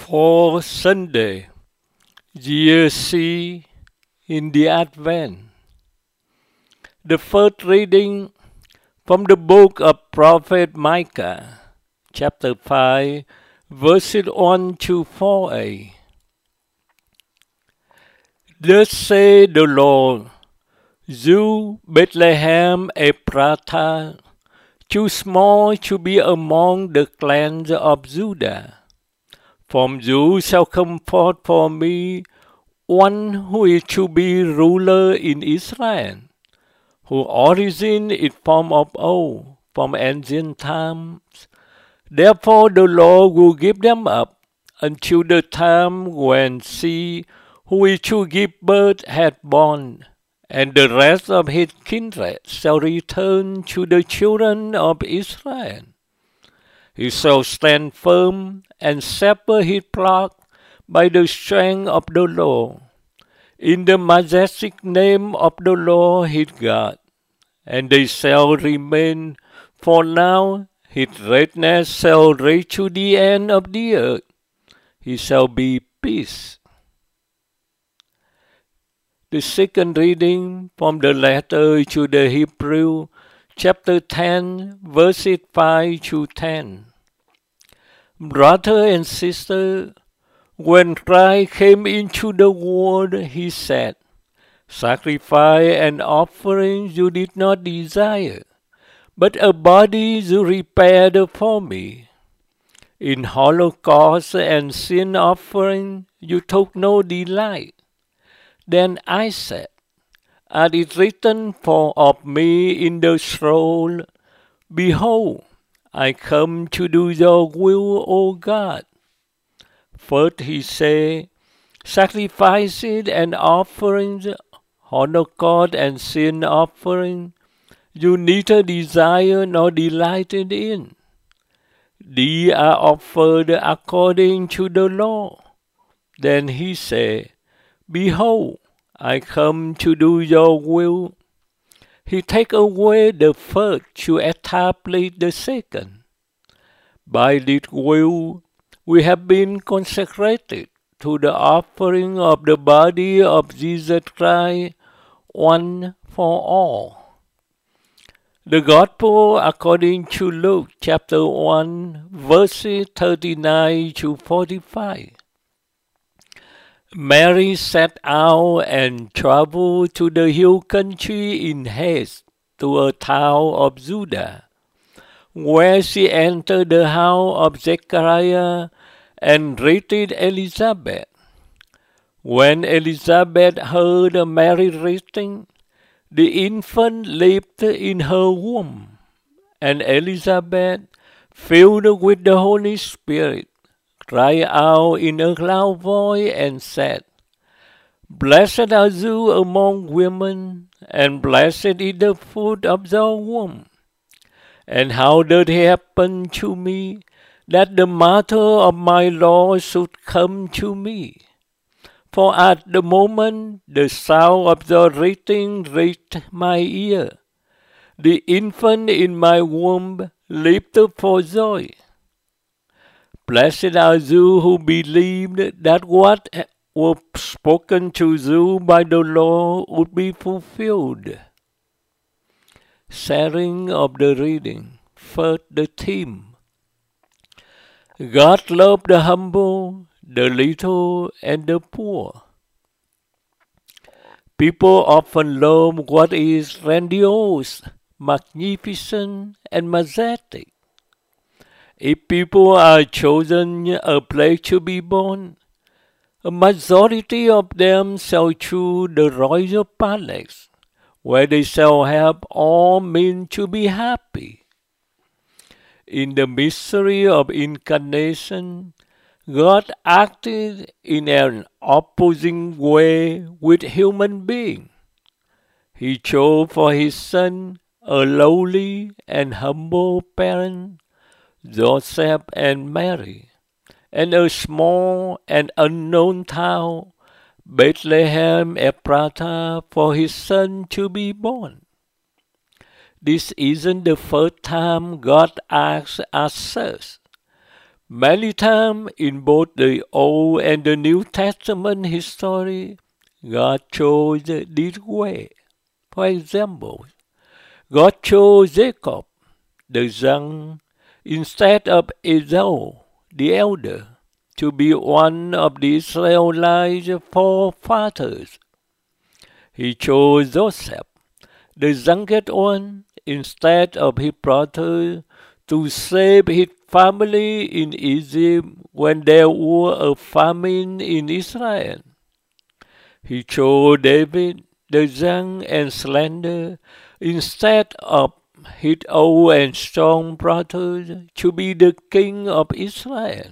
For Sunday, Year C in the Advent. The first reading from the book of Prophet Micah, chapter 5, verses 1 to 4a. Thus says the Lord, you, Bethlehem Ephrathah, too small to be among the clans of Judah. From you shall come forth for me one who is to be ruler in Israel, whose origin is from of old, from ancient times. Therefore the Lord will give them up until the time when she who is to give birth hath born, and the rest of his kindred shall return to the children of Israel. He shall stand firm and shepherd his flock by the strength of the Lord, in the majestic name of the Lord his God. And they shall remain, for now his greatness shall reach to the end of the earth. He shall be peace. The second reading from the letter to the Hebrew, chapter 10, verses 5 to 10. Brother and sister, when Christ came into the world, he said, sacrifice and offering you did not desire, but a body you prepared for me. In holocaust and sin offering you took no delight. Then I said, as it is written of me in the scroll, behold, I come to do your will, O God. First he said, sacrifices and offerings, holocaust and sin offering, you neither desire nor delighted in. These are offered according to the law. Then he said, behold, I come to do your will. He take away the first to establish the second. By this will we have been consecrated to the offering of the body of Jesus Christ, one for all. The Gospel according to Luke chapter 1, verses 39 to 45. Mary set out and traveled to the hill country in haste to a town of Judah, where she entered the house of Zechariah and greeted Elizabeth. When Elizabeth heard Mary's greeting, the infant leaped in her womb, and Elizabeth, filled with the Holy Spirit, cried out in a loud voice and said, blessed are you among women, and blessed is the fruit of your womb. And how did it happen to me that the mother of my Lord should come to me? For at the moment the sound of your greeting reached my ear, the infant in my womb leaped for joy. Blessed are you who believed that what was spoken to you by the Lord would be fulfilled. Sharing of the reading. First, the theme. God loves the humble, the little, and the poor. People often love what is grandiose, magnificent, and majestic. If people are chosen a place to be born, a majority of them shall choose the royal palace, where they shall have all means to be happy. In the mystery of incarnation, God acted in an opposing way with human beings. He chose for his son a lowly and humble parent, Joseph and Mary, and a small and unknown town, Bethlehem Ephrathah, for his son to be born. This isn't the first time God acts as such. Many times in both the Old and the New Testament history, God chose this way. For example, God chose Jacob, the son, instead of Esau, the elder, to be one of the Israelites' forefathers. He chose Joseph, the youngest one, instead of his brother, to save his family in Egypt when there was a famine in Israel. He chose David, the young and slender, instead of his old and strong brother, to be the king of Israel.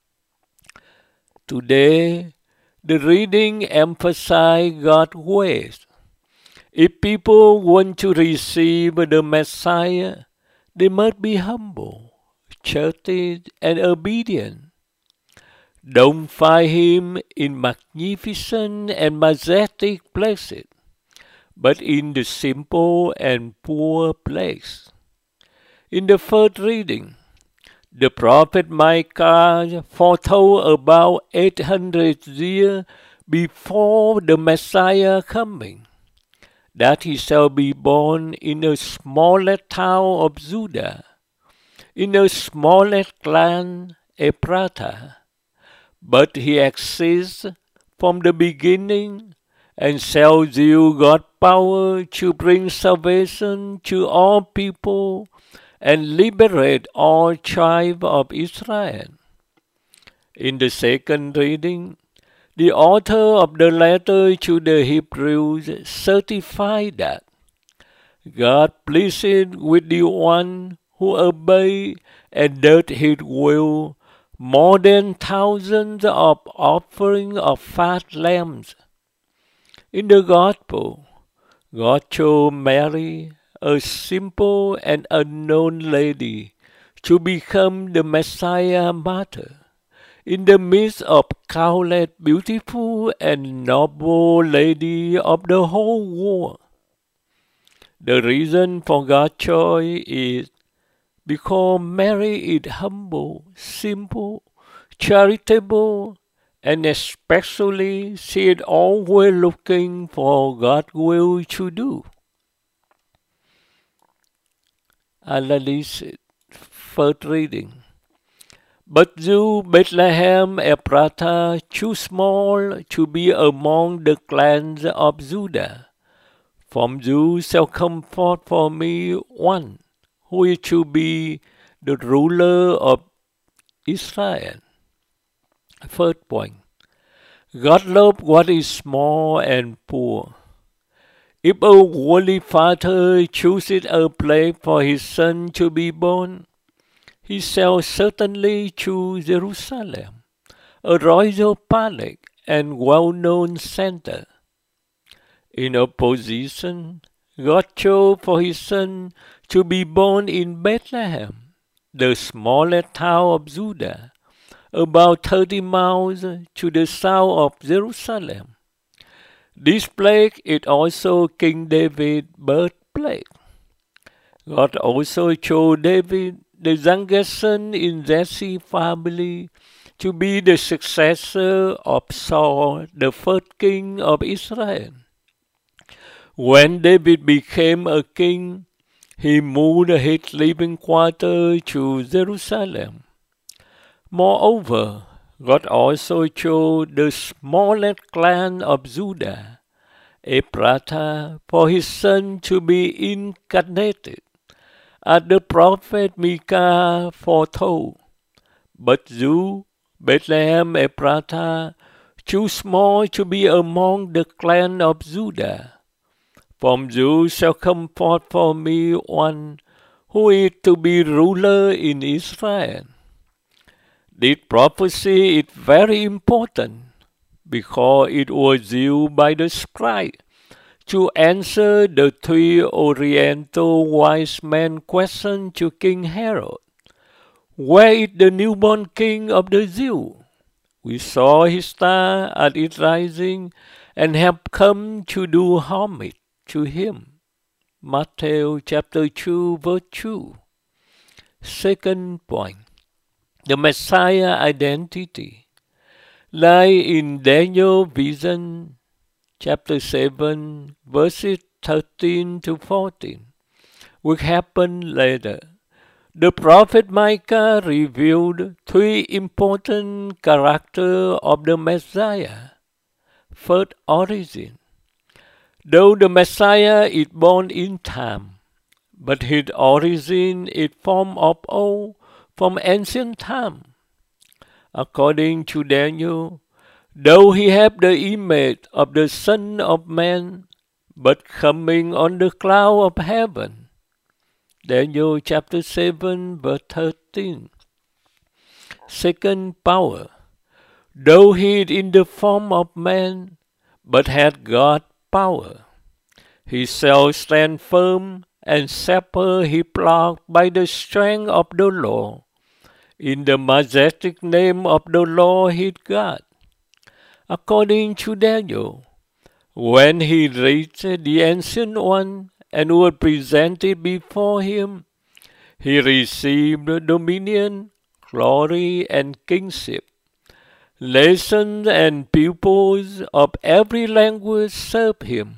Today, the reading emphasizes God's ways. If people want to receive the Messiah, they must be humble, churchy, and obedient. Don't find him in magnificent and majestic places, but in the simple and poor place. In the first reading, the prophet Micah foretold about 800 years before the Messiah coming, that he shall be born in the smallest town of Judah, in the smallest clan, Ephrathah. But he exists from the beginning and shall yield God's power to bring salvation to all people and liberate all tribes of Israel. In the second reading, the author of the letter to the Hebrews certified that God pleased with the one who obeys and does his will more than thousands of offerings of fat lambs. In the Gospel, God chose Mary, a simple and unknown lady, to become the Messiah mother, in the midst of countless beautiful and noble ladies of the whole world. The reason for God's choice is because Mary is humble, simple, charitable, and especially she is always looking for God's will to do. Analysis. First reading. But you, Bethlehem Ephrathah, too small to be among the clans of Judah. From you shall come forth for me one who is to be the ruler of Israel. First point. God loves what is small and poor. If a worldly father chooses a place for his son to be born, he shall certainly choose Jerusalem, a royal palace and well-known center. In opposition, God chose for his son to be born in Bethlehem, the smallest town of Judah, about 30 miles to the south of Jerusalem. This place is also King David's birthplace. God also chose David, the youngest son in Jesse's family, to be the successor of Saul, the first king of Israel. When David became a king, he moved his living quarters to Jerusalem. Moreover, God also chose the smallest clan of Judah, Ephrathah, for his son to be incarnated, as the prophet Micah foretold. But you, Bethlehem Ephrathah, too small to be among the clan of Judah. From you shall come forth for me one who is to be ruler in Israel. This prophecy is very important because it was used by the scribe to answer the three Oriental wise men questions to King Herod. Where is the newborn king of the Jews? We saw his star at its rising and have come to do homage to him. Matthew chapter 2 verse 2. Second point. The Messiah identity lie in Daniel vision, chapter 7, verses 13 to 14, which happened later. The prophet Micah revealed three important characters of the Messiah. First, origin. Though the Messiah is born in time, but his origin is from of old, from ancient time. According to Daniel, though he had the image of the Son of Man, but coming on the cloud of heaven. Daniel chapter 7, verse 13. Second, power. Though he is in the form of man, but had God's power. He shall stand firm and scepter his plough by the strength of the Lord, in the majestic name of the Lord his God. According to Daniel, when he reached the Ancient One and was presented before him, he received dominion, glory, and kingship. Nations and peoples of every language served him.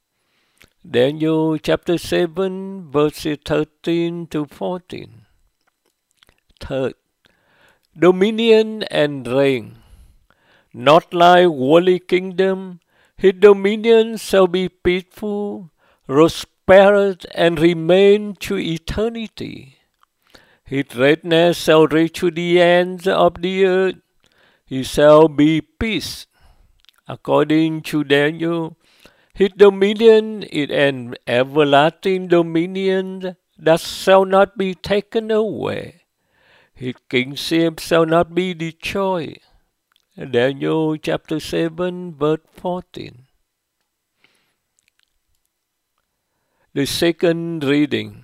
Daniel chapter 7, verses 13 to 14. Third, dominion and reign. Not like worldly kingdom, his dominion shall be peaceful, prosperous, and remain to eternity. His greatness shall reach to the ends of the earth. He shall be peace. According to Daniel, his dominion is an everlasting dominion that shall not be taken away. His kingship shall not be destroyed. Daniel chapter 7, verse 14. The second reading.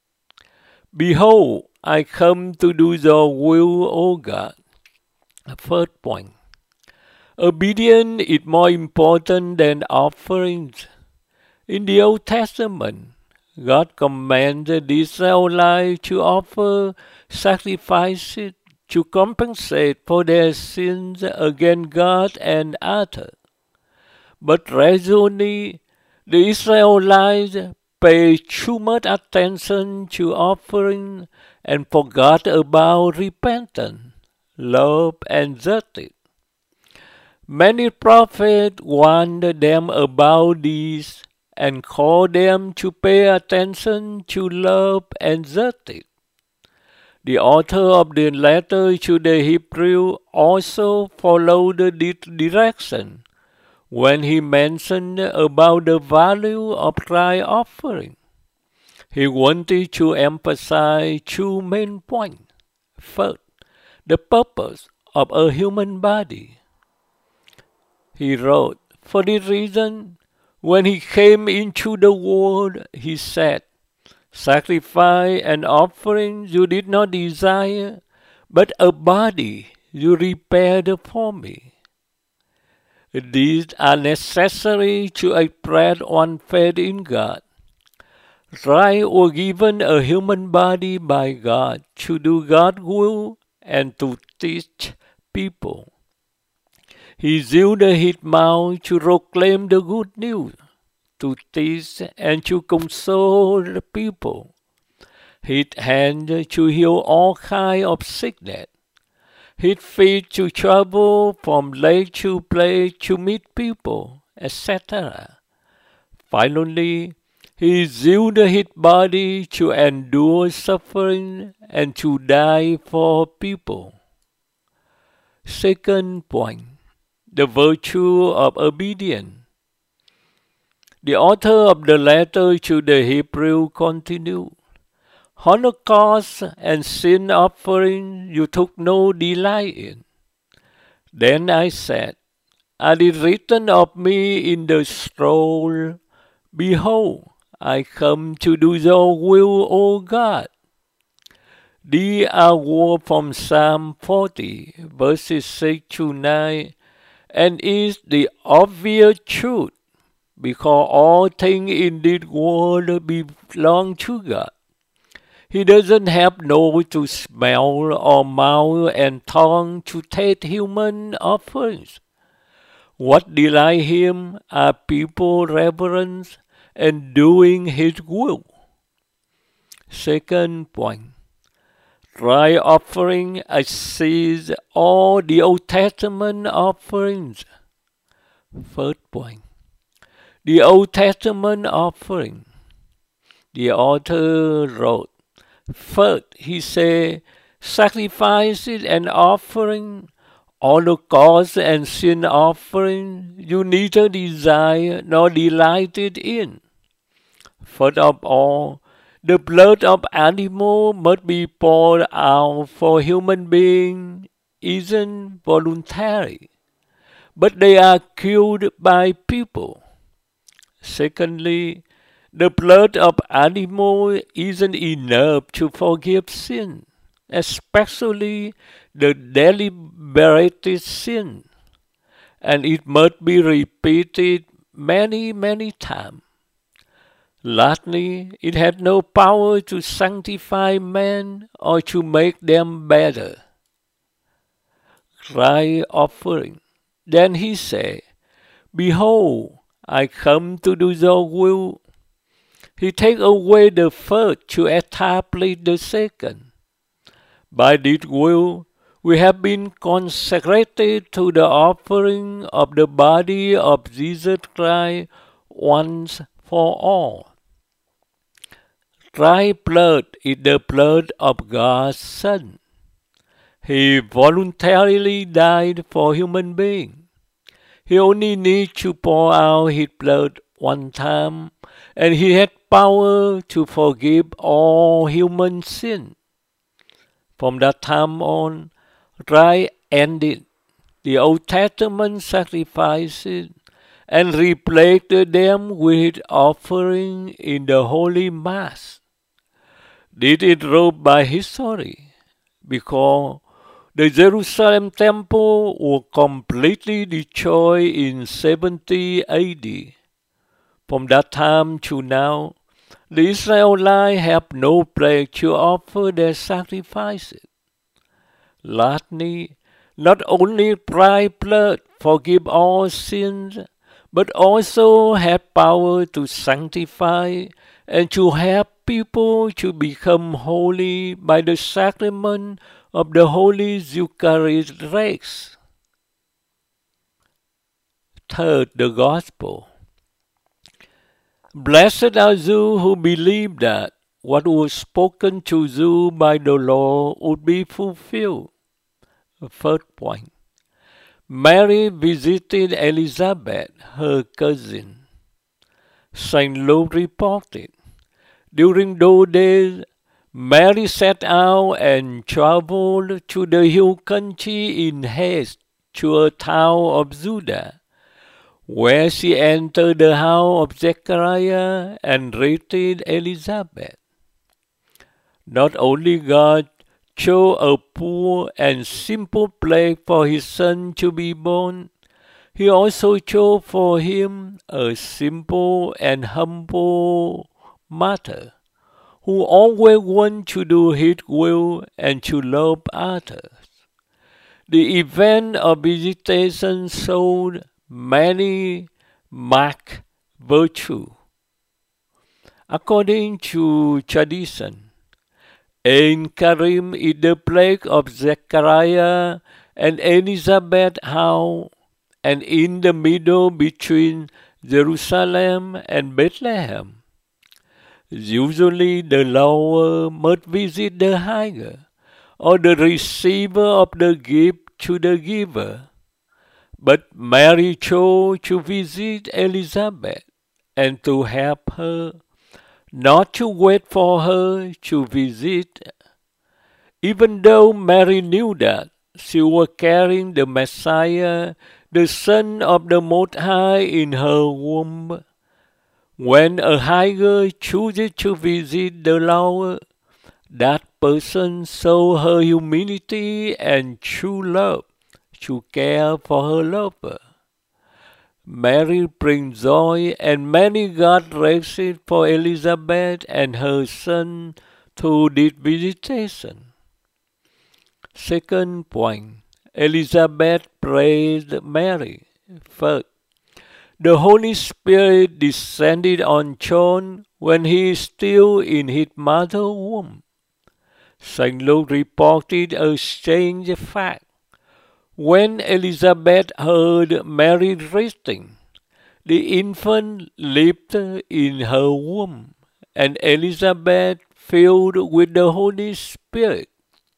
Behold, I come to do your will, O God. First point. Obedience is more important than offerings. In the Old Testament, God commanded the Israelites to offer sacrifices to compensate for their sins against God and others. But recently, the Israelites paid too much attention to offering and forgot about repentance, love, and justice. Many prophets warned them about these and called them to pay attention to love and justice. The author of the letter to the Hebrews also followed this direction when he mentioned about the value of tithe offering. He wanted to emphasize two main points. First, the purpose of a human body. He wrote, for this reason, when he came into the world, he said, sacrifice and offering you did not desire, but a body you prepared for me. These are necessary to express one's faith in God. Right was given a human body by God to do God's will and to teach people. He used his mouth to proclaim the good news, to teach and to console the people. His hand to heal all kinds of sickness. His feet to travel from place to place to meet people, etc. Finally, he used his body to endure suffering and to die for people. Second point, the virtue of obedience. The author of the letter to the Hebrews continued, Holocaust and sin offering you took no delight in. Then I said, Are it written of me in the scroll, Behold, I come to do your will, O God. These are words from Psalm 40, verses 6 to 9, and is the obvious truth, because all things in this world belong to God. He doesn't have nose to smell or mouth and tongue to taste human offerings. What delight him are people reverence and doing his will. Second point, dry offering exceeds all the Old Testament offerings. Third point, the Old Testament offering. The author wrote, first, he said, sacrifices and offering, holocaust and sin offering, you neither desire nor delighted in. First of all, the blood of animal must be poured out for human beings isn't voluntary, but they are killed by people. Secondly, the blood of animal isn't enough to forgive sin, especially the deliberate sin, and it must be repeated many, many times. Lastly, it had no power to sanctify men or to make them better. Dry offering. Then he said, behold, I come to do your will. He takes away the first to establish the second. By this will, we have been consecrated to the offering of the body of Jesus Christ once for all. Dry blood is the blood of God's Son. He voluntarily died for human beings. He only needs to pour out his blood one time, and he had power to forgive all human sin. From that time on, dry ended the Old Testament sacrifices and replaced them with offering in the Holy Mass. This is wrote by history, because the Jerusalem temple was completely destroyed in 70 AD. From that time to now, the Israelites have no place to offer their sacrifices. Lastly, not only dry blood forgive all sins, but also have power to sanctify and to help people to become holy by the sacrament of the Holy Eucharist. Third, the Gospel. Blessed are you who believe that what was spoken to you by the Lord would be fulfilled. Third point. Mary visited Elizabeth, her cousin. St. Luke reported, during those days, Mary set out and traveled to the hill country in haste to a town of Judah, where she entered the house of Zechariah and greeted Elizabeth. Not only God chose a poor and simple place for his son to be born, he also chose for him a simple and humble mother, who always wants to do his will and to love others. The event of visitation showed many marked virtue. According to tradition, Ein Karim is the place of Zechariah and Elizabeth's house, and in the middle between Jerusalem and Bethlehem. Usually the lower must visit the higher, or the receiver of the gift to the giver. But Mary chose to visit Elizabeth and to help her, not to wait for her to visit. Even though Mary knew that she was carrying the Messiah, the Son of the Most High, in her womb, when a higher chooses to visit the lower, that person shows her humility and true love to care for her lover. Mary brings joy and many God races for Elizabeth and her son to this visitation. Second point, Elizabeth praised Mary. First, the Holy Spirit descended on John when he is still in his mother's womb. St. Luke reported a strange fact. When Elizabeth heard Mary resting, the infant leaped in her womb, and Elizabeth filled with the Holy Spirit.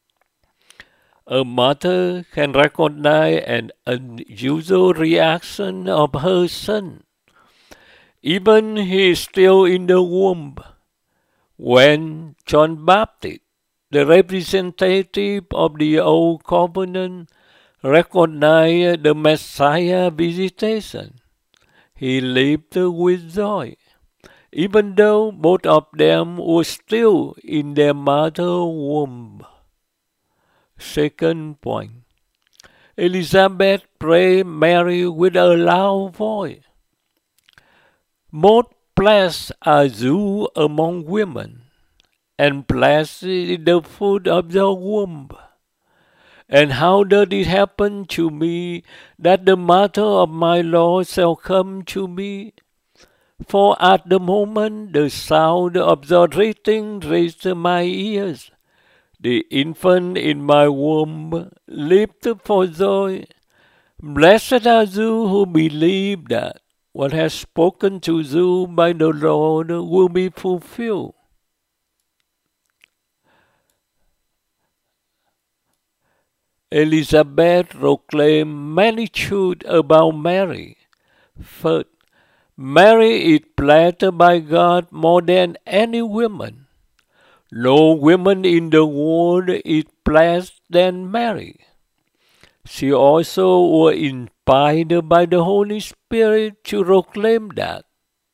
A mother can recognize an unusual reaction of her son, even he is still in the womb. When John Baptist, the representative of the Old Covenant, recognized the Messiah visitation, he leaped with joy, even though both of them were still in their mother's womb. Second point, Elizabeth praised Mary with a loud voice. Most blessed are you among women, and blessed is the fruit of your womb. And how does it happen to me that the mother of my Lord shall come to me? For at the moment the sound of your greeting reached my ears, the infant in my womb leaped for joy. Blessed are you who believe that what has spoken to you by the Lord will be fulfilled. Elizabeth proclaimed many truths about Mary. First, Mary is blessed by God more than any woman. No woman in the world is blessed than Mary. She also was inspired by the Holy Spirit to proclaim that.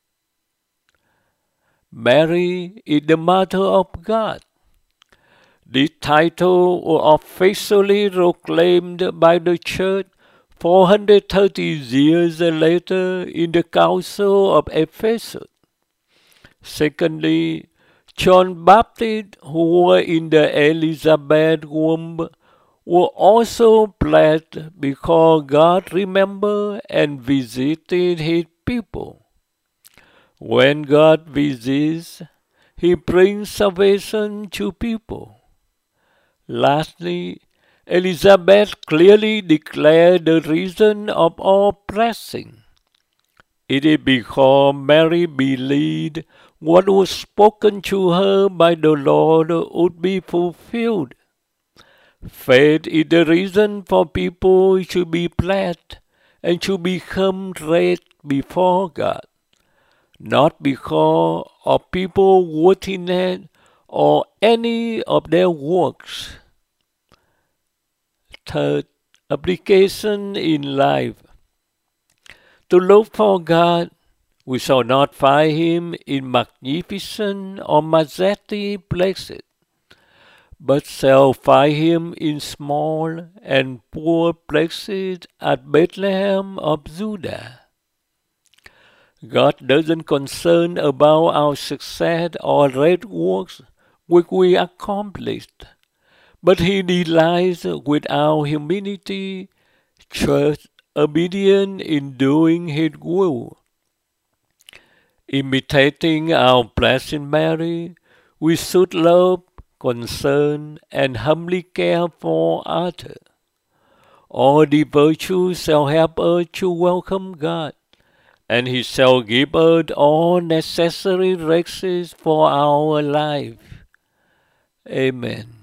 Mary is the Mother of God. This title was officially proclaimed by the Church 430 years later in the Council of Ephesus. Secondly, John Baptist, who was in the Elizabeth womb, was also blessed because God remembered and visited his people. When God visits, he brings salvation to people. Lastly, Elizabeth clearly declared the reason of all blessing. It is because Mary believed what was spoken to her by the Lord would be fulfilled. Faith is the reason for people to be blessed and to become great before God, not because of people's worthiness or any of their works. Third, application in life. To look for God, we shall not find him in magnificent or majestic places, but shall find him in small and poor places at Bethlehem of Judah. God doesn't concern about our success or great works which we accomplished, but he delights with our humility, trust, obedience in doing his will. Imitating our Blessed Mary, we should love, concern, and humbly care for others. All the virtues shall help us to welcome God, and he shall give us all necessary graces for our life. Amen.